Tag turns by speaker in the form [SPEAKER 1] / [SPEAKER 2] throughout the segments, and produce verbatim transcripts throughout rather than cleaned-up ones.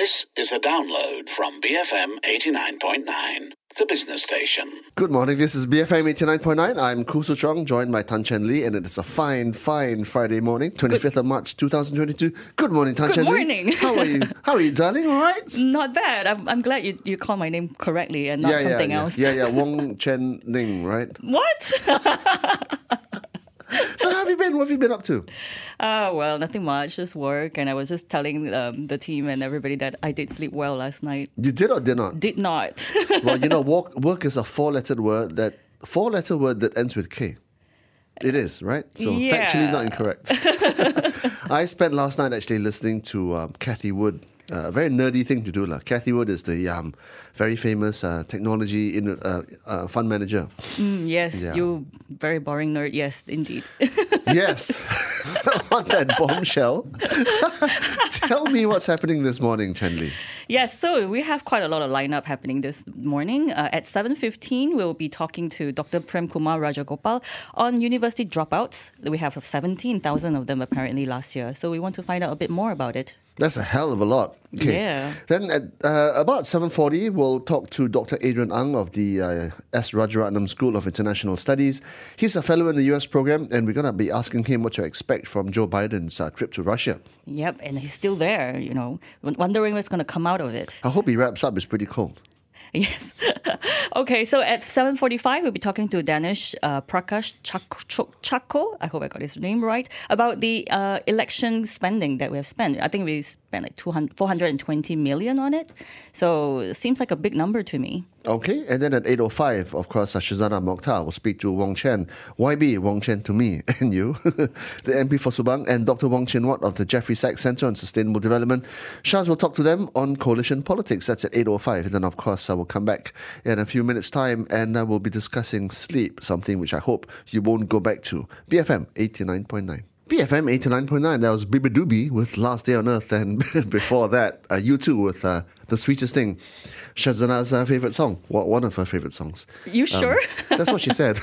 [SPEAKER 1] This is a download from B F M eighty-nine point nine, the business station.
[SPEAKER 2] Good morning, this is B F M eighty-nine point nine. I'm Khoo Su Chong, joined by Tan Chen Lee, and it is a fine, fine Friday morning, twenty-fifth of March, twenty twenty-two. Good morning, Tan
[SPEAKER 3] Good
[SPEAKER 2] Chen Lee.
[SPEAKER 3] morning.
[SPEAKER 2] How are you? How are you, darling? All right?
[SPEAKER 3] Not bad. I'm, I'm glad you, you called my name correctly and not
[SPEAKER 2] yeah,
[SPEAKER 3] something
[SPEAKER 2] yeah, yeah.
[SPEAKER 3] else.
[SPEAKER 2] Yeah, yeah, Wong Chen Ning, right?
[SPEAKER 3] What?
[SPEAKER 2] So how have you been? What have you been up to?
[SPEAKER 3] Oh, well, nothing much, just work. And I was just telling um, the team and everybody that I did sleep well last night.
[SPEAKER 2] You did or did not?
[SPEAKER 3] Did not.
[SPEAKER 2] Well, you know, work, work is a four-letter word that four-letter word that ends with K. It is, right? So
[SPEAKER 3] Yeah.
[SPEAKER 2] factually not incorrect. I spent last night actually listening to um, Cathy Wood. Uh, a very nerdy thing to do. lah. Cathy Wood is the um, very famous uh, technology in, uh, uh, fund manager.
[SPEAKER 3] Mm, yes,
[SPEAKER 2] Yeah.
[SPEAKER 3] you very boring nerd. Yes, indeed.
[SPEAKER 2] Yes. On that bombshell. Tell me what's happening this morning, Chen Lee.
[SPEAKER 3] Yes, so we have quite a lot of lineup happening this morning. Uh, at seven fifteen, we'll be talking to Doctor Prem Kumar Rajagopal on university dropouts. We have seventeen thousand of them apparently last year. So we want to find out a bit more about it.
[SPEAKER 2] That's a hell of a lot. Okay.
[SPEAKER 3] Yeah.
[SPEAKER 2] Then at uh, about seven forty, we'll talk to Doctor Adrian Ang of the uh, S. Rajaratnam School of International Studies. He's a fellow in the U S program, and we're going to be asking him what to expect from Joe Biden's uh, trip to Russia.
[SPEAKER 3] Yep, and he's still there, you know, wondering what's going to come out of it.
[SPEAKER 2] I hope he wraps up. It's pretty cold.
[SPEAKER 3] Yes. Okay, so at seven forty-five, we'll be talking to Danish uh, Prakash Chak- Chakko, I hope I got his name right, about the uh, election spending that we have spent. I think we spent like two hundred, four hundred twenty million on it. So it seems like a big number to me.
[SPEAKER 2] Okay, and then at eight oh five, of course, uh, Shazana Mokhtar will speak to Wong Chen. Y B, Wong Chen to me and you, the M P for Subang, and Doctor Wong Chin Wat of the Jeffrey Sachs Centre on Sustainable Development. Shaz will talk to them on coalition politics. That's at eight oh five. And then, of course, I will come back in a few minutes' time and uh, we'll be discussing sleep, something which I hope you won't go back to. B F M eighty-nine point nine. B F M eighty-nine point nine, that was Biba Doobie with Last Day on Earth, and before that, uh, U two with uh, The Sweetest Thing, Shazana's uh, favourite song, one of her favourite songs.
[SPEAKER 3] You sure?
[SPEAKER 2] Um, that's what she said.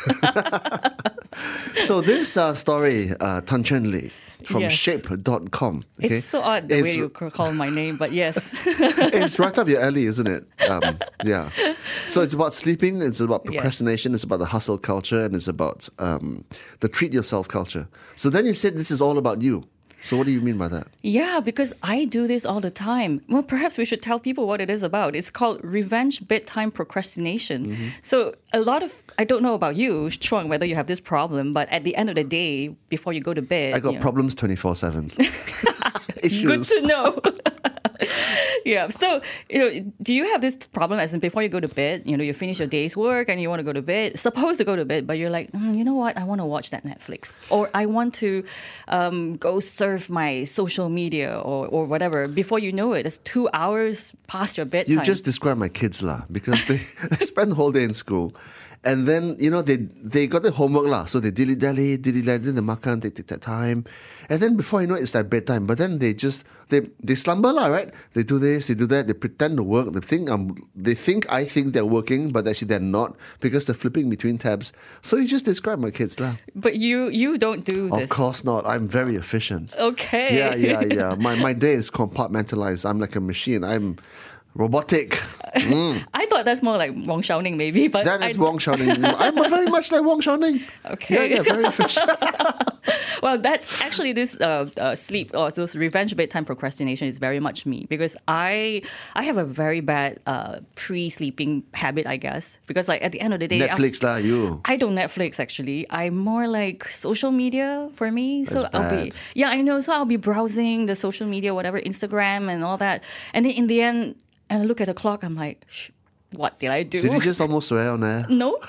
[SPEAKER 2] So this uh, story, uh, Tan Chen Lee, from
[SPEAKER 3] Yes.
[SPEAKER 2] shape dot com. Okay?
[SPEAKER 3] It's so odd the
[SPEAKER 2] It's-
[SPEAKER 3] way you call my name, but yes.
[SPEAKER 2] It's right up your alley, isn't it? Um, yeah. So it's about sleeping, it's about
[SPEAKER 3] Yeah.
[SPEAKER 2] procrastination, it's about the hustle culture, and it's about um, the treat yourself culture. So then you said this is all about you. So what do you mean by that?
[SPEAKER 3] Yeah, because I do this all the time. Well, perhaps we should tell people what it is about. It's called revenge bedtime procrastination.
[SPEAKER 2] Mm-hmm.
[SPEAKER 3] So a lot of, I don't know about you, Chuang, whether you have this problem, but at the end of the day, before you go to bed...
[SPEAKER 2] I got
[SPEAKER 3] you know,
[SPEAKER 2] problems twenty-four seven. Issues.
[SPEAKER 3] Good to know. Yeah. So, you know, do you have this problem as in before you go to bed, you know, you finish your day's work and you want to go to bed, supposed to go to bed, but you're like, mm, you know what, I want to watch that Netflix. Or I want to um, go surf my social media or, or whatever. Before you know it, it's two hours past your bedtime.
[SPEAKER 2] You just described my kids lah, because they, they spend the whole day in school. And then, you know, they they got their homework lah. So they dilly-dally, dilly-dally, then they makan, they take that time. And then before you know it, it's like bedtime. But then they just, they they slumber lah, right? They do this, they do that, they pretend to work. They think, um, they think I think they're working, but actually they're not because they're flipping between tabs. So you just describe my kids lah.
[SPEAKER 3] But you you don't do this.
[SPEAKER 2] Of course not. I'm very efficient.
[SPEAKER 3] Okay.
[SPEAKER 2] Yeah, yeah, yeah. My, my day is compartmentalized. I'm like a machine. I'm robotic. Mm.
[SPEAKER 3] I thought that's more like Wong Xiaoning maybe, but
[SPEAKER 2] That is
[SPEAKER 3] I,
[SPEAKER 2] Wong Xiaoning. I'm very much like Wong Xiaoning.
[SPEAKER 3] Okay.
[SPEAKER 2] Yeah, yeah, very efficient.
[SPEAKER 3] Well, that's actually this uh, uh, sleep or this revenge bedtime procrastination is very much me because I I have a very bad uh, pre-sleeping habit, I guess. Because like at the end of the day,
[SPEAKER 2] Netflix lah, you.
[SPEAKER 3] I don't Netflix actually. I'm more like social media for me. so
[SPEAKER 2] That's
[SPEAKER 3] I'll be
[SPEAKER 2] bad.
[SPEAKER 3] yeah, I know. So I'll be browsing the social media, whatever, Instagram and all that, and then in the end, and I look at the clock, I'm like, Shh, what did I do?
[SPEAKER 2] Did you just almost swear on there?
[SPEAKER 3] No.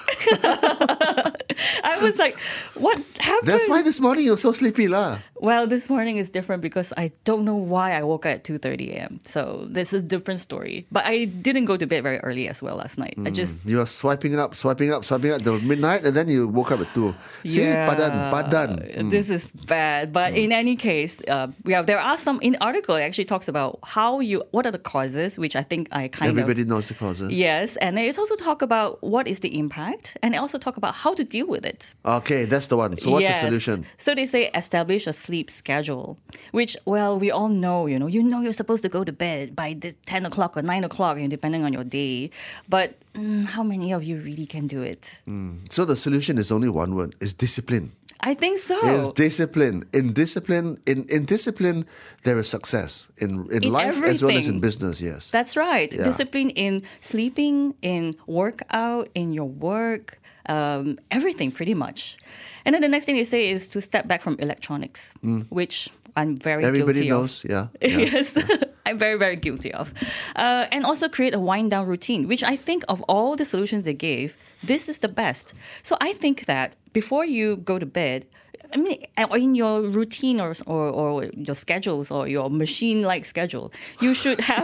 [SPEAKER 3] I was like, what happened?
[SPEAKER 2] That's why this morning you're so sleepy lah.
[SPEAKER 3] Well, this morning is different because I don't know why I woke up at two thirty a.m. So this is a different story. But I didn't go to bed very early as well last night. I just...
[SPEAKER 2] You were swiping it up, swiping up, swiping up till midnight, and then you woke up at two. See, padan, padan. Mm.
[SPEAKER 3] This is bad. But in any case, uh, yeah, there are some... In the article, it actually talks about how you... What are the causes, which I think I kind
[SPEAKER 2] Everybody
[SPEAKER 3] of...
[SPEAKER 2] knows the causes.
[SPEAKER 3] Yes, and it's also talk about what is the impact, and it also talk about how to deal with it.
[SPEAKER 2] Okay, that's the one. So what's
[SPEAKER 3] Yes.
[SPEAKER 2] the solution?
[SPEAKER 3] So they say establish a sleep schedule, which, well, we all know, you know, you know you're supposed to go to bed by the ten o'clock or nine o'clock, you know, depending on your day. But mm, how many of you really can do it?
[SPEAKER 2] So the solution is only one word. It's discipline.
[SPEAKER 3] I think so.
[SPEAKER 2] It's discipline. In discipline, in, in discipline, there is success in in,
[SPEAKER 3] In
[SPEAKER 2] life as well as in
[SPEAKER 3] everything.
[SPEAKER 2] business. Yes.
[SPEAKER 3] That's right.
[SPEAKER 2] Yeah.
[SPEAKER 3] Discipline in sleeping, in workout, in your work, um, everything pretty much. And then the next thing they say is to step back from electronics, which I'm very
[SPEAKER 2] Everybody
[SPEAKER 3] guilty
[SPEAKER 2] knows.
[SPEAKER 3] of.
[SPEAKER 2] Yeah. yeah.
[SPEAKER 3] Yes, I'm very, very guilty of. Uh, and also create a wind down routine, which I think of all the solutions they gave, this is the best. So I think that before you go to bed, I mean, in your routine or, or, or your schedules or your machine-like schedule, you should have...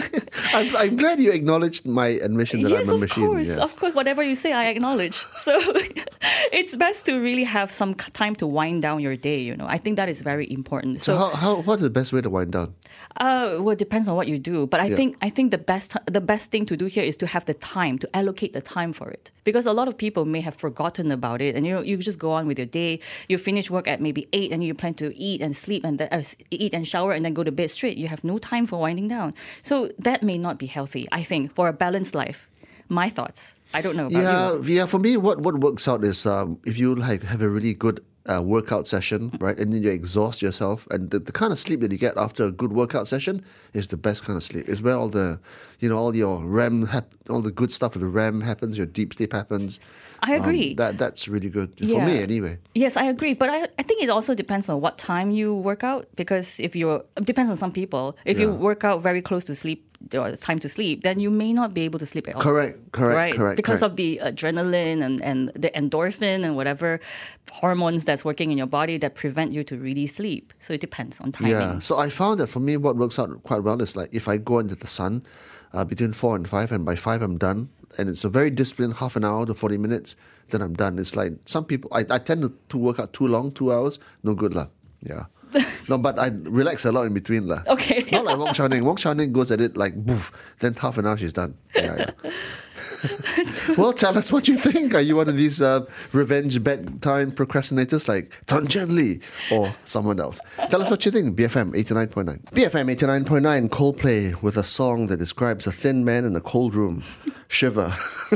[SPEAKER 2] I'm, I'm glad you acknowledged my admission that
[SPEAKER 3] yes,
[SPEAKER 2] I'm a
[SPEAKER 3] of
[SPEAKER 2] machine.
[SPEAKER 3] course,
[SPEAKER 2] yes.
[SPEAKER 3] of course. Whatever you say, I acknowledge. So it's best to really have some c- time to wind down your day. You know, I think that is very important.
[SPEAKER 2] So
[SPEAKER 3] So,
[SPEAKER 2] how, how what's the best way to wind down?
[SPEAKER 3] uh, well, it depends on what you do. But I
[SPEAKER 2] Yeah.
[SPEAKER 3] think I think the best the best thing to do here is to have the time to allocate the time for it, because a lot of people may have forgotten about it, and you know, you just go on with your day. You finish work at maybe eight, and you plan to eat and sleep and then, uh, eat and shower and then go to bed straight. You have no time for winding down. So that may not be healthy. I think for a balanced life. My thoughts. I don't know about
[SPEAKER 2] Yeah,
[SPEAKER 3] you.
[SPEAKER 2] yeah. For me, what, what works out is um, if you like have a really good uh, workout session, right, and then you exhaust yourself, and the, the kind of sleep that you get after a good workout session is the best kind of sleep. It's where all the, you know, all your R E M, hap- all the good stuff with the R E M happens, your deep sleep happens.
[SPEAKER 3] I agree.
[SPEAKER 2] Um, that that's really good for
[SPEAKER 3] Yeah.
[SPEAKER 2] me, anyway.
[SPEAKER 3] Yes, I agree. But I, I think it also depends on what time you work out, because if you're, it depends on some people. If you
[SPEAKER 2] Yeah.
[SPEAKER 3] work out very close to sleep, or it's time to sleep, then you may not be able to sleep at all.
[SPEAKER 2] Correct, correct,
[SPEAKER 3] right?
[SPEAKER 2] correct.
[SPEAKER 3] Because
[SPEAKER 2] correct.
[SPEAKER 3] of the adrenaline and, and the endorphin and whatever hormones that's working in your body that prevent you to really sleep. So it depends on timing.
[SPEAKER 2] Yeah, so I found that for me, what works out quite well is like if I go into the sun uh, between four and five, and by five I'm done, and it's a very disciplined half an hour to forty minutes, then I'm done. It's like some people, I, I tend to, to work out too long, two hours, no good lah. Yeah. No, but I relax a lot in between lah.
[SPEAKER 3] Okay.
[SPEAKER 2] Not like Wong Chao-ning. Wong Chao-ning goes at it like boof, then half an hour she's done. Yeah, yeah. Well, tell us what you think. Are you one of these uh, revenge bedtime procrastinators like Tan Chen Li or someone else? Tell us what you think. B F M eighty-nine point nine. B F M eighty-nine point nine, Coldplay with a song that describes a thin man in a cold room. Shiver.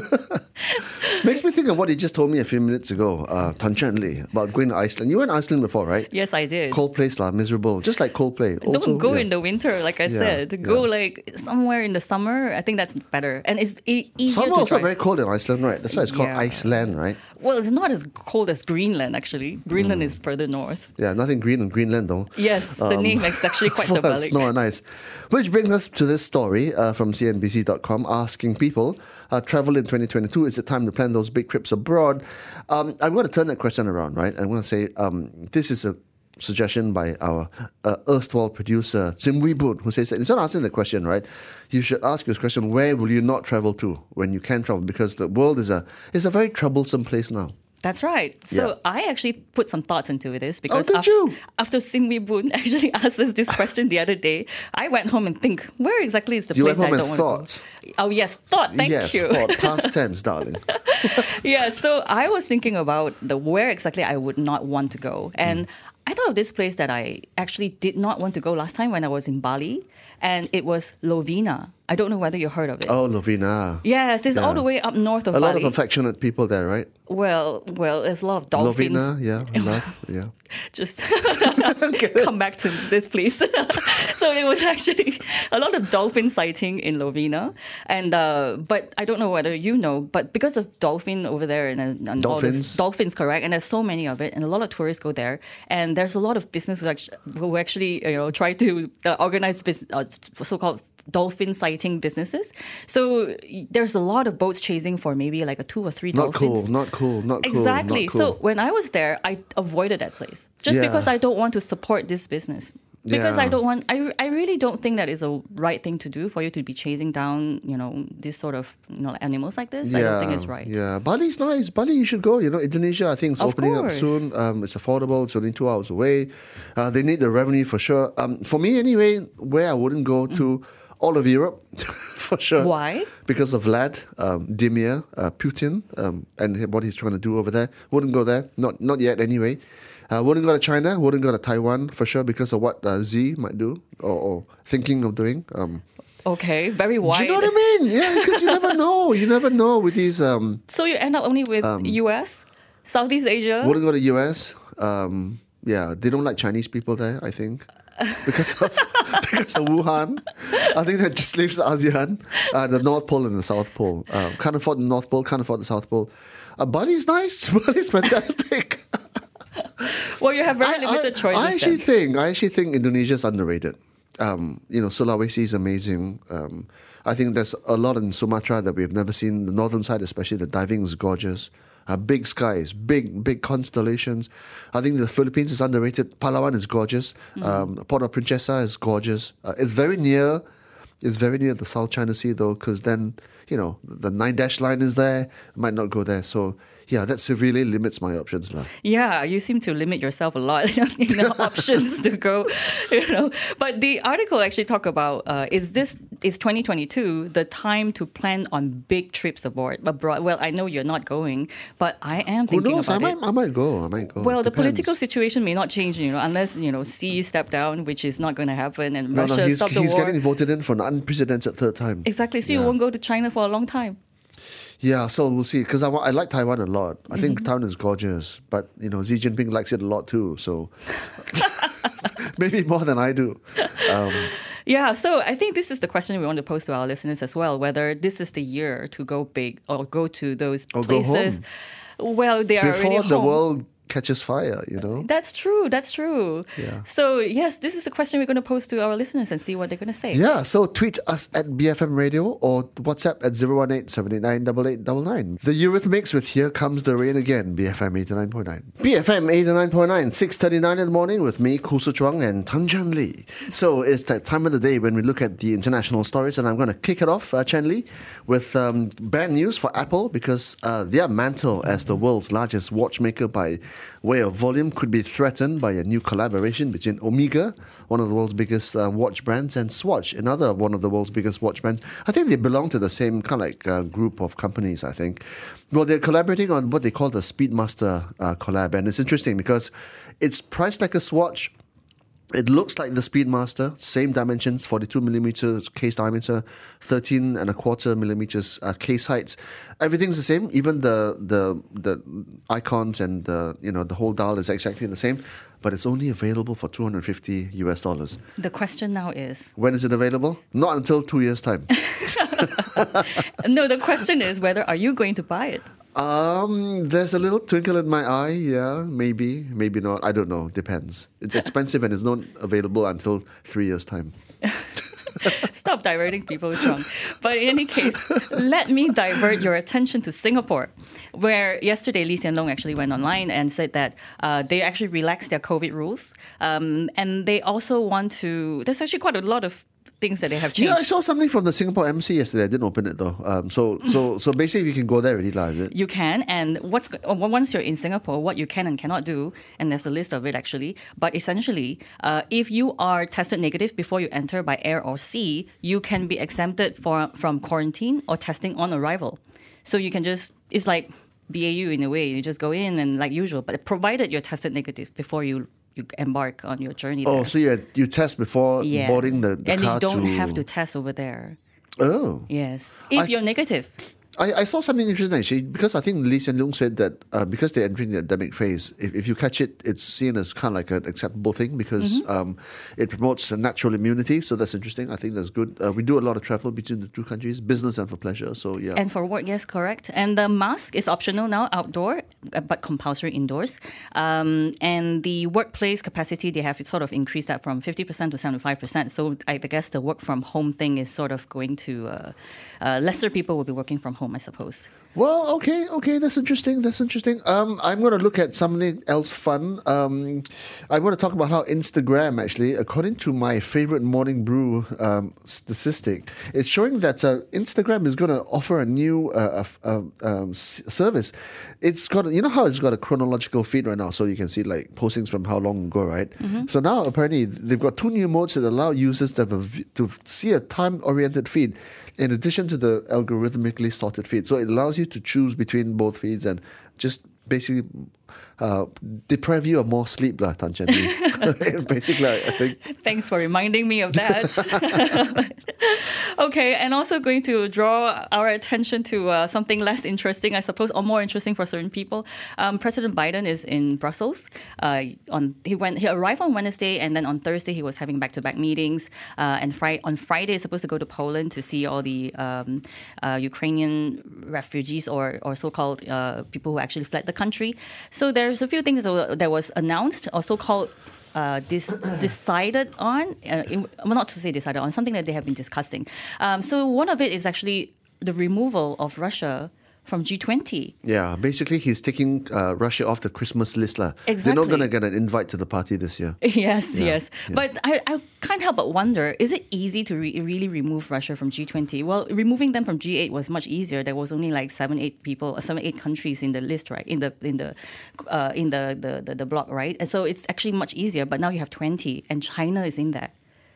[SPEAKER 2] Makes me think of what he just told me a few minutes ago, uh, Tan Chen Li, about going to Iceland. You went to Iceland before, right?
[SPEAKER 3] Yes, I did.
[SPEAKER 2] Cold place, lah, miserable. Just like Coldplay. Also,
[SPEAKER 3] Don't go
[SPEAKER 2] yeah.
[SPEAKER 3] in the winter, like I
[SPEAKER 2] Yeah,
[SPEAKER 3] said. Go
[SPEAKER 2] yeah.
[SPEAKER 3] like somewhere in the summer. I think that's better, and it's e- easier
[SPEAKER 2] Summer
[SPEAKER 3] to
[SPEAKER 2] also
[SPEAKER 3] drive.
[SPEAKER 2] very cold in Iceland, right? That's why it's called
[SPEAKER 3] Yeah.
[SPEAKER 2] Iceland, right?
[SPEAKER 3] Well, it's not as cold as Greenland, actually. Greenland
[SPEAKER 2] Mm.
[SPEAKER 3] is further north.
[SPEAKER 2] Yeah, nothing green in Greenland, though.
[SPEAKER 3] Yes, the
[SPEAKER 2] Um,
[SPEAKER 3] name is actually quite
[SPEAKER 2] for
[SPEAKER 3] symbolic.
[SPEAKER 2] snow and ice. Which brings us to this story uh, from C N B C dot com asking people, uh, travel in twenty twenty-two, is it time to plan those big trips abroad? Um, I'm going to turn that question around, right? I'm going to say um, this is a suggestion by our uh, erstwhile producer, Sim Wee Boon, who says that instead of answering the question, right, you should ask this question, where will you not travel to when you can travel? Because the world is a is a very troublesome place now.
[SPEAKER 3] That's right. So
[SPEAKER 2] Yeah.
[SPEAKER 3] I actually put some thoughts into this because
[SPEAKER 2] did
[SPEAKER 3] af-
[SPEAKER 2] you?
[SPEAKER 3] after Sim Wee Boon actually asked us this question the other day, I went home and think, where exactly is the
[SPEAKER 2] You
[SPEAKER 3] place
[SPEAKER 2] went home
[SPEAKER 3] that I
[SPEAKER 2] and
[SPEAKER 3] don't want to go? Oh yes, thought. Thank
[SPEAKER 2] yes,
[SPEAKER 3] you.
[SPEAKER 2] thought, past tense, darling.
[SPEAKER 3] Yeah, so I was thinking about the where exactly I would not want to go. And I thought of this place that I actually did not want to go last time when I was in Bali, and it was Lovina. I don't know whether you heard of it.
[SPEAKER 2] Oh, Lovina.
[SPEAKER 3] Yes, it's all
[SPEAKER 2] Yeah.
[SPEAKER 3] the way up north of
[SPEAKER 2] A lot
[SPEAKER 3] Bali.
[SPEAKER 2] of affectionate people there, right?
[SPEAKER 3] well, well, there's a lot of dolphins.
[SPEAKER 2] Lovina, yeah, love, yeah.
[SPEAKER 3] Just come back to this place. So it was actually a lot of dolphin sighting in Lovina, and uh, but I don't know whether you know, but because of dolphin over there and, and all this,
[SPEAKER 2] Dolphins.
[SPEAKER 3] dolphins, correct, and there's so many of it, and a lot of tourists go there, and there's a lot of business who actually, who actually you know try to uh, organize bus- uh, so-called dolphin sighting businesses. So there's a lot of boats chasing for maybe like a two or three
[SPEAKER 2] Not
[SPEAKER 3] dolphins.
[SPEAKER 2] cool, not cool, not cool.
[SPEAKER 3] Exactly.
[SPEAKER 2] Not cool.
[SPEAKER 3] So when I was there, I avoided that place just
[SPEAKER 2] Yeah.
[SPEAKER 3] because I don't want to support this business. Because
[SPEAKER 2] Yeah.
[SPEAKER 3] I don't want, I, I really don't think that is a right thing to do for you to be chasing down, you know, this sort of, you know, animals like this. I don't think it's right.
[SPEAKER 2] Yeah, Bali's nice. Bali, you should go. You know, Indonesia, I think, is
[SPEAKER 3] Of
[SPEAKER 2] opening
[SPEAKER 3] course.
[SPEAKER 2] up soon. Um, it's affordable. It's only two hours away. Uh, they need the revenue for sure. Um, for me, anyway, where I wouldn't go to, all of Europe. for sure.
[SPEAKER 3] Why?
[SPEAKER 2] Because of Vlad, um, Vladimir uh, Putin, um, and what he's trying to do over there. Wouldn't go there, not not yet anyway. Uh, wouldn't go to China, wouldn't go to Taiwan for sure because of what uh, Xi might do or, or thinking of doing. Um,
[SPEAKER 3] Okay, very wide.
[SPEAKER 2] do you know what I mean? Yeah, because you never know. You never know with these. Um,
[SPEAKER 3] So you end up only with U S, Southeast Asia.
[SPEAKER 2] wouldn't go to U S. Um, yeah, they don't like Chinese people there, I think. Because of, because of Wuhan. I think that just leaves ASEAN, uh, the North Pole and the South Pole. Uh, can't afford the North Pole, can't afford the South Pole. Uh, Bali's nice. Bali's fantastic.
[SPEAKER 3] Well, you have very limited
[SPEAKER 2] I,
[SPEAKER 3] choices.
[SPEAKER 2] I actually
[SPEAKER 3] then.
[SPEAKER 2] think I actually think Indonesia is underrated. Um, you know, Sulawesi is amazing. Um, I think there's a lot in Sumatra that we've never seen. The northern side, especially, the diving is gorgeous. Uh, big skies, big big constellations. I think the Philippines is underrated. Palawan is gorgeous. Mm-hmm. Um, Port of Princesa is gorgeous. Uh, it's very near. It's very near the South China Sea though, because then you know the nine dash line is there. Might not go there. So yeah, that severely limits my options, lah.
[SPEAKER 3] Yeah, you seem to limit yourself a lot in the options to go, you know. But the article actually talk about uh, is this is twenty twenty-two the time to plan on big trips abroad? Abroad. Well, I know you're not going, but I am
[SPEAKER 2] Who
[SPEAKER 3] thinking
[SPEAKER 2] knows?
[SPEAKER 3] about
[SPEAKER 2] I
[SPEAKER 3] it.
[SPEAKER 2] might, I might go. I might go.
[SPEAKER 3] Well, the
[SPEAKER 2] Depends.
[SPEAKER 3] political situation may not change, you know, unless you know Xi step down, which is not going to happen, and
[SPEAKER 2] No,
[SPEAKER 3] Russia
[SPEAKER 2] no, he's,
[SPEAKER 3] stop the
[SPEAKER 2] he's
[SPEAKER 3] war.
[SPEAKER 2] getting voted in for an unprecedented third time.
[SPEAKER 3] Exactly. So you
[SPEAKER 2] Yeah.
[SPEAKER 3] won't go to China for a long time.
[SPEAKER 2] Yeah, so we'll see. Because I, wa- I like Taiwan a lot. I think Taiwan is gorgeous. But, you know, Xi Jinping likes it a lot too. So maybe more than I do. Um,
[SPEAKER 3] Yeah, so I think this is the question we want to pose to our listeners as well, whether this is the year to go big or go to those
[SPEAKER 2] Or go
[SPEAKER 3] places. Well, they are
[SPEAKER 2] before
[SPEAKER 3] already
[SPEAKER 2] the
[SPEAKER 3] home.
[SPEAKER 2] world catches fire, you know?
[SPEAKER 3] That's true. That's true.
[SPEAKER 2] Yeah.
[SPEAKER 3] So, yes, this is a question we're going to pose to our listeners and see what they're going to say.
[SPEAKER 2] Yeah, so tweet us at B F M Radio or WhatsApp at zero one eight seven eight nine eight eight nine nine. The Eurythmics with Here Comes the Rain Again, B F M eighty-nine point nine. B F M eighty-nine point nine, six thirty-nine in the morning with me, Khoo Su Chuang and Tan Chen Li. So it's that time of the day when we look at the international stories, and I'm going to kick it off, uh, Chen Li, with um, bad news for Apple because uh, their mantle as the world's largest watchmaker by way of volume could be threatened by a new collaboration between Omega, one of the world's biggest uh, watch brands, and Swatch, another one of the world's biggest watch brands. I think they belong to the same kind of like uh, group of companies, I think. Well, they're collaborating on what they call the Speedmaster uh, collab, and it's interesting because it's priced like a Swatch. It looks like the Speedmaster, same dimensions, forty-two millimeters case diameter, thirteen and a quarter millimeters uh, case heights. Everything's the same. Even the the the icons and the you know the whole dial is exactly the same, but it's only available for two hundred fifty U S dollars.
[SPEAKER 3] The question now is...
[SPEAKER 2] When is it available? Not until two years' time.
[SPEAKER 3] No, the question is whether are you going to buy it?
[SPEAKER 2] Um, there's a little twinkle in my eye. Yeah, maybe, maybe not. I don't know. Depends. It's expensive and it's not available until three years' time.
[SPEAKER 3] Stop diverting people, Chung. But in any case, let me divert your attention to Singapore, where yesterday Lee Hsien Loong actually went online and said that uh, they actually relaxed their COVID rules. Um, and they also want to... There's actually quite a lot of things that they have changed.
[SPEAKER 2] Yeah, I saw something from the Singapore M C yesterday. I didn't open it though. Um, so, so, so basically, you can go there already, lah, is it?
[SPEAKER 3] You can, and what's uh, once you're in Singapore, what you can and cannot do, and there's a list of it actually. But essentially, uh, if you are tested negative before you enter by air or sea, you can be exempted for, from quarantine or testing on arrival. So you can just it's like B A U in a way. You just go in and like usual, but provided you're tested negative before you. You embark on your journey there.
[SPEAKER 2] Oh, so you you test before
[SPEAKER 3] yeah.
[SPEAKER 2] boarding the, the
[SPEAKER 3] and
[SPEAKER 2] car
[SPEAKER 3] you don't
[SPEAKER 2] to...
[SPEAKER 3] have to test over there.
[SPEAKER 2] Oh.
[SPEAKER 3] Yes. If
[SPEAKER 2] I-
[SPEAKER 3] you're negative.
[SPEAKER 2] I, I saw something interesting actually because I think Lee Hsien Loong said that uh, because they're entering the endemic phase, if, if you catch it, it's seen as kind of like an acceptable thing because
[SPEAKER 3] Mm-hmm.
[SPEAKER 2] um, it promotes a natural immunity. So that's interesting. I think that's good. Uh, we do a lot of travel between the two countries, business and for pleasure. So yeah.
[SPEAKER 3] And for work, yes, correct. And the mask is optional now outdoor, uh, but compulsory indoors. Um, and the workplace capacity, they have sort of increased that from fifty percent to seventy-five percent. So I guess the work from home thing is sort of going to, uh, uh, lesser people will be working from home. home, I suppose.
[SPEAKER 2] Well, okay, okay, that's interesting. That's interesting. Um, I'm going to look at something else fun. Um, I'm going to talk about how Instagram, actually, according to my favorite morning brew um, statistic, it's showing that uh, Instagram is going to offer a new uh, uh, um, s- service. It's got, you know how it's got a chronological feed right now, so you can see like postings from how long ago, right? Mm-hmm. So now apparently they've got two new modes that allow users to have a v- to see a time-oriented feed, in addition to the algorithmically sorted feed. So it allows you to choose between both feeds and just basically uh, deprive you of more sleep, lah, Tan Chen Li. Basically, I think.
[SPEAKER 3] Thanks for reminding me of that. Okay, and also going to draw our attention to uh, something less interesting, I suppose, or more interesting for certain people. Um, President Biden is in Brussels. Uh, on he went he arrived on Wednesday, and then on Thursday he was having back-to-back meetings. Uh, and fri- on Friday, he's supposed to go to Poland to see all the um, uh, Ukrainian refugees or or so-called uh, people who actually fled the country. So there's a few things that was announced or so-called uh, dis- decided on, uh, in, well, not to say decided on, something that they have been discussing. Um, so one of it is actually the removal of Russia from G twenty.
[SPEAKER 2] Yeah, basically he's taking uh, Russia off the Christmas list. La.
[SPEAKER 3] Exactly.
[SPEAKER 2] They're not going to get an invite to the party this year.
[SPEAKER 3] Yes,
[SPEAKER 2] Yeah,
[SPEAKER 3] yes.
[SPEAKER 2] yeah.
[SPEAKER 3] But I, I can't help but wonder, is it easy to re- really remove Russia from G twenty? Well, removing them from G eight was much easier. There was only like seven, eight people, seven, eight countries in the list, right? In the in the uh, in the, the, the, the block, right? And so it's actually much easier. But now you have twenty, and China is in there.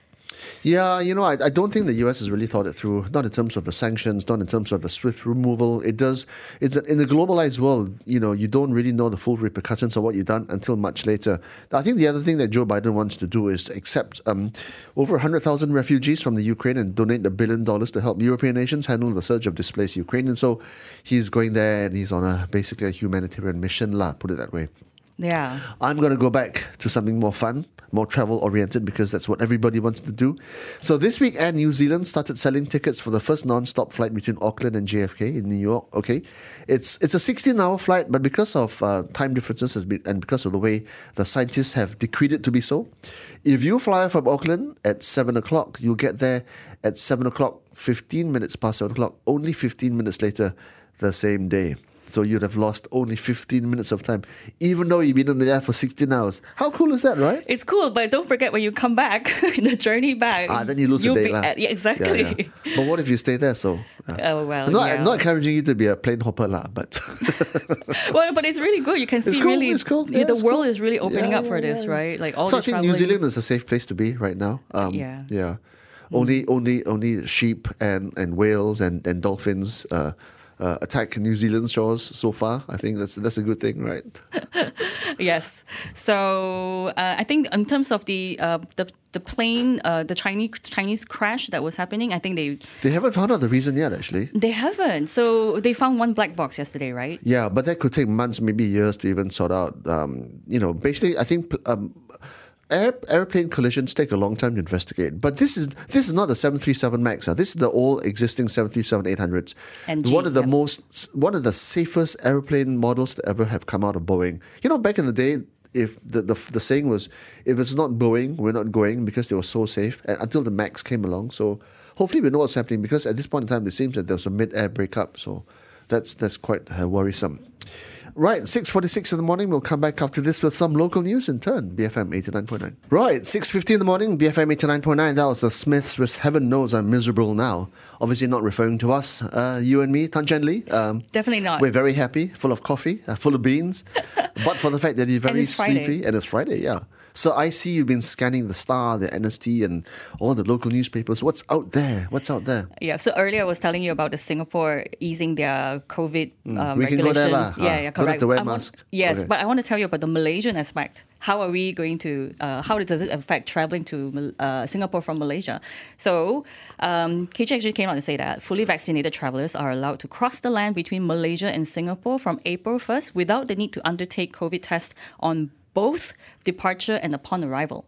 [SPEAKER 2] Yeah, you know, I, I don't think the U S has really thought it through, not in terms of the sanctions, not in terms of the swift removal. It does, it's a, in the globalized world, you know, you don't really know the full repercussions of what you've done until much later. I think the other thing that Joe Biden wants to do is to accept um, over one hundred thousand refugees from the Ukraine and donate a billion dollars to help European nations handle the surge of displaced Ukrainians. So he's going there and he's on a basically a humanitarian mission, lah, put it that way.
[SPEAKER 3] Yeah.
[SPEAKER 2] I'm going to go back to something more fun, more travel-oriented, because that's what everybody wants to do. So this week, Air New Zealand started selling tickets for the first non-stop flight between Auckland and J F K in New York. Okay, it's it's a sixteen-hour flight, but because of uh, time differences has been, and because of the way the scientists have decreed it to be so, if you fly from Auckland at seven o'clock, you'll get there at seven o'clock, fifteen minutes past seven o'clock, only fifteen minutes later the same day. So you'd have lost only fifteen minutes of time, even though you've been on the air for sixteen hours. How cool is that, right?
[SPEAKER 3] It's cool, but don't forget when you come back, the journey back.
[SPEAKER 2] Ah, then you lose a
[SPEAKER 3] you'll
[SPEAKER 2] day.
[SPEAKER 3] be
[SPEAKER 2] lah.
[SPEAKER 3] at- yeah, exactly.
[SPEAKER 2] Yeah, yeah. But what if you stay there? So, uh,
[SPEAKER 3] Oh, well,
[SPEAKER 2] I'm not,
[SPEAKER 3] yeah.
[SPEAKER 2] I'm not encouraging you to be a plane hopper, lah, but
[SPEAKER 3] Well, but it's really good. You can
[SPEAKER 2] It's
[SPEAKER 3] see
[SPEAKER 2] cool,
[SPEAKER 3] really
[SPEAKER 2] it's cool.
[SPEAKER 3] yeah,
[SPEAKER 2] Yeah,
[SPEAKER 3] the
[SPEAKER 2] it's
[SPEAKER 3] world
[SPEAKER 2] cool.
[SPEAKER 3] is really opening
[SPEAKER 2] Yeah,
[SPEAKER 3] up for
[SPEAKER 2] yeah,
[SPEAKER 3] this,
[SPEAKER 2] yeah.
[SPEAKER 3] right? Like all
[SPEAKER 2] so
[SPEAKER 3] the
[SPEAKER 2] I think
[SPEAKER 3] traveling.
[SPEAKER 2] New Zealand is a safe place to be right now. Um,
[SPEAKER 3] Yeah.
[SPEAKER 2] yeah. Only, only, only sheep and, and whales and, and dolphins uh, uh, attack New Zealand's shores so far. I think that's that's a good thing, right?
[SPEAKER 3] Yes. So uh, I think in terms of the uh, the the plane, uh, the Chinese Chinese crash that was happening, I think they
[SPEAKER 2] They haven't found out the reason yet, actually.
[SPEAKER 3] they haven't. So they found one black box yesterday, right?
[SPEAKER 2] Yeah, but that could take months, maybe years to even sort out. Um, you know, basically, I think um, air, airplane collisions take a long time to investigate. But this is this is not the seven thirty-seven MAX. Uh. This is the old existing seven thirty-seven eight hundreds.
[SPEAKER 3] And
[SPEAKER 2] one
[SPEAKER 3] G,
[SPEAKER 2] of the
[SPEAKER 3] yep.
[SPEAKER 2] most, one of the safest airplane models to ever have come out of Boeing. You know, back in the day, if the, the the saying was, if it's not Boeing, we're not going, because they were so safe, and until the MAX came along. So hopefully we know what's happening, because at this point in time, it seems that there's a mid-air breakup. So that's that's quite uh, worrisome. Right, six forty-six in the morning. We'll come back after this with some local news in turn. B F M eighty-nine point nine. Right, six fifty in the morning. B F M eighty-nine point nine. That was the Smiths with Heaven Knows I'm Miserable Now. Obviously not referring to us, uh, you and me, Tan Chen Li. Um,
[SPEAKER 3] Definitely not.
[SPEAKER 2] We're very happy, full of coffee, uh, full of beans. But for the fact that you're very
[SPEAKER 3] it's Friday.
[SPEAKER 2] sleepy. And it's Friday, yeah. So I see you've been scanning the Star, the N S T, and all the local newspapers. What's out there? What's out there?
[SPEAKER 3] Yeah. So earlier I was telling you about the Singapore easing their COVID um,
[SPEAKER 2] we can go
[SPEAKER 3] regulations.
[SPEAKER 2] there lah.
[SPEAKER 3] Yeah,
[SPEAKER 2] Ah,
[SPEAKER 3] yeah,
[SPEAKER 2] don't have
[SPEAKER 3] correct.
[SPEAKER 2] to wear
[SPEAKER 3] I want-
[SPEAKER 2] mask.
[SPEAKER 3] yes,
[SPEAKER 2] Okay.
[SPEAKER 3] but I want to tell you about the Malaysian aspect. How are we going to? Uh, how does it affect traveling to uh, Singapore from Malaysia? So um, K J actually came out to say that fully vaccinated travelers are allowed to cross the land between Malaysia and Singapore from April first without the need to undertake COVID tests on both departure and upon arrival.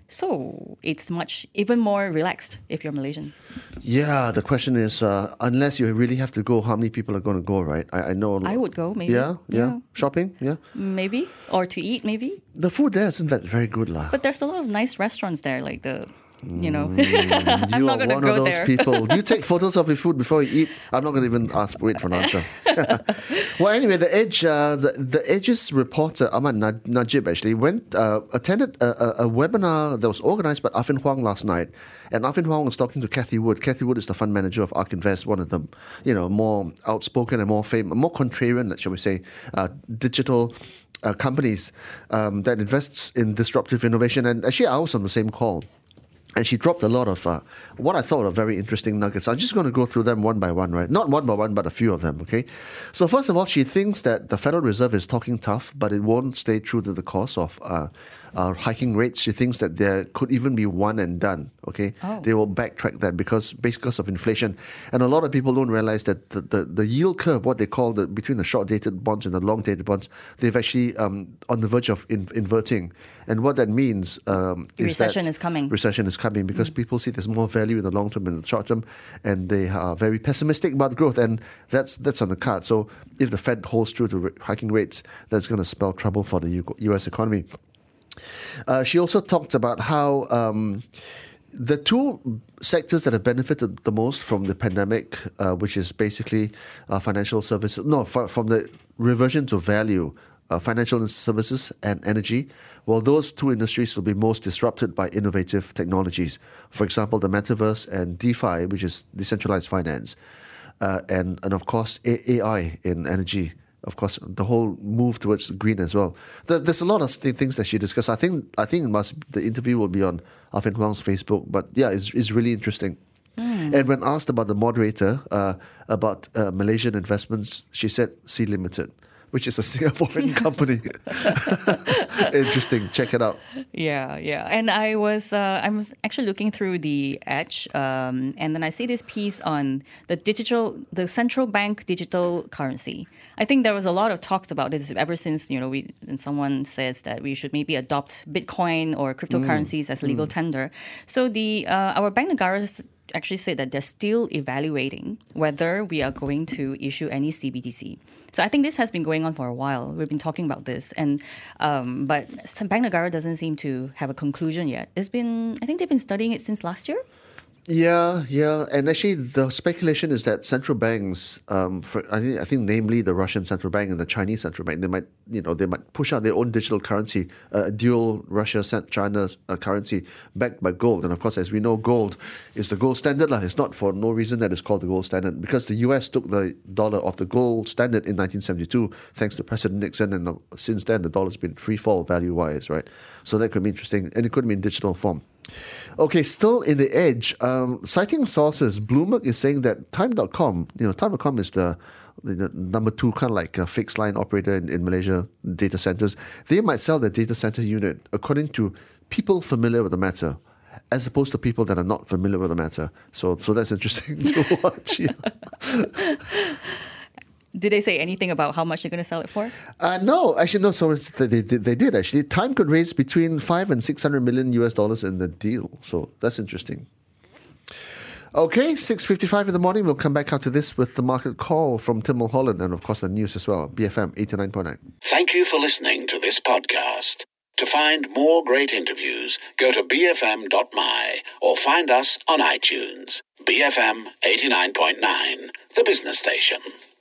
[SPEAKER 3] So it's much even more relaxed if you're Malaysian.
[SPEAKER 2] Yeah, the question is, uh, unless you really have to go, how many people are going to go, right? I, I know.
[SPEAKER 3] I would go, maybe.
[SPEAKER 2] Yeah, yeah,
[SPEAKER 3] Yeah.
[SPEAKER 2] Shopping, yeah.
[SPEAKER 3] Maybe. Or to eat, maybe.
[SPEAKER 2] The food there isn't that very good, lah.
[SPEAKER 3] But there's a lot of nice restaurants there, like the you know.
[SPEAKER 2] Mm,
[SPEAKER 3] I'm
[SPEAKER 2] you
[SPEAKER 3] not
[SPEAKER 2] are
[SPEAKER 3] going to
[SPEAKER 2] one
[SPEAKER 3] go
[SPEAKER 2] of those
[SPEAKER 3] there.
[SPEAKER 2] people. Do you take photos of your food before you eat? I'm not going to even ask. Wait for an answer. Well, anyway, the Edge, uh, the, the Edge's reporter Ahmad Najib actually went uh, attended a, a, a webinar that was organized by Arvin Huang last night, and Arvin Huang was talking to Cathy Wood. Cathy Wood is the fund manager of ARK Invest, one of the you know more outspoken and more famous, more contrarian, shall we say, uh, digital. Uh, companies um, that invests in disruptive innovation. And actually, I was on the same call. And she dropped a lot of uh, what I thought are very interesting nuggets. I'm just going to go through them one by one, right? Not one by one, but a few of them, okay? So first of all, she thinks that the Federal Reserve is talking tough, but it won't stay true to the course of uh, uh, hiking rates. She thinks that there could even be one and done, okay?
[SPEAKER 3] Oh.
[SPEAKER 2] They will backtrack that because because of inflation. And a lot of people don't realize that the, the, the yield curve, what they call the between the short-dated bonds and the long-dated bonds, they've actually um, on the verge of in, inverting. And what that means um, is
[SPEAKER 3] Recession
[SPEAKER 2] that
[SPEAKER 3] is coming.
[SPEAKER 2] Recession is coming because mm. people see there's more value in the long term than the short term, and they are very pessimistic about growth, and that's that's on the card. So if the Fed holds true to hiking rates, that's going to spell trouble for the U S economy. Uh, she also talked about how um, the two sectors that have benefited the most from the pandemic, uh, which is basically uh, financial services, no, f- from the reversion to value. Uh, financial services and energy, well, those two industries will be most disrupted by innovative technologies. For example, the metaverse and DeFi, which is decentralized finance, uh, and and of course A I in energy. Of course, the whole move towards green as well. There, there's a lot of th- things that she discussed. I think I think it must the interview will be on Arvin Huang's Facebook. But yeah, it's it's really interesting. Mm. And when asked about the moderator uh, about uh, Malaysian investments, she said Sea Limited, which is a Singaporean company. Interesting. Check it out.
[SPEAKER 3] Yeah, yeah. And I was, uh, I was actually looking through the Edge, um, and then I see this piece on the digital, the central bank digital currency. I think there was a lot of talks about this ever since, you know, we and someone says that we should maybe adopt Bitcoin or cryptocurrencies mm. as legal mm. tender. So the uh, our Bank Negara actually said that they're still evaluating whether we are going to issue any C B D C. So I think this has been going on for a while. We've been talking about this, and um, but Bank Negara doesn't seem to have a conclusion yet. It's been, I think they've been studying it since last year.
[SPEAKER 2] Yeah, yeah, and actually, the speculation is that central banks, um, for, I think, I think, namely the Russian central bank and the Chinese central bank, they might, you know, they might push out their own digital currency, uh, dual Russia-China uh, currency backed by gold. And of course, as we know, gold is the gold standard. Lah. It's not for no reason that it's called the gold standard, because the U S took the dollar off the gold standard in nineteen seventy-two, thanks to President Nixon, and uh, since then the dollar's been free fall value-wise, right? So that could be interesting, and it could be in digital form. Okay, still in the Edge, um, citing sources, Bloomberg is saying that Time dot com, you know, Time dot com is the, the, the number two kind of like a fixed line operator in, in Malaysia data centers. They might sell their data center unit according to people familiar with the matter, as opposed to people that are not familiar with the matter. So, so that's interesting to watch. Yeah.
[SPEAKER 3] Did they say anything about how much they're going to sell it for?
[SPEAKER 2] Uh, no, actually, no. So they, they, they did actually. Time could raise between five and six hundred million U S dollars in the deal. So that's interesting. Okay, six fifty-five in the morning. We'll come back out to this with the market call from Tim Mulholland and, of course, the news as well. B F M eighty-nine point nine.
[SPEAKER 1] Thank you for listening to this podcast. To find more great interviews, go to b f m dot m y or find us on iTunes. B F M eighty-nine point nine, the business station.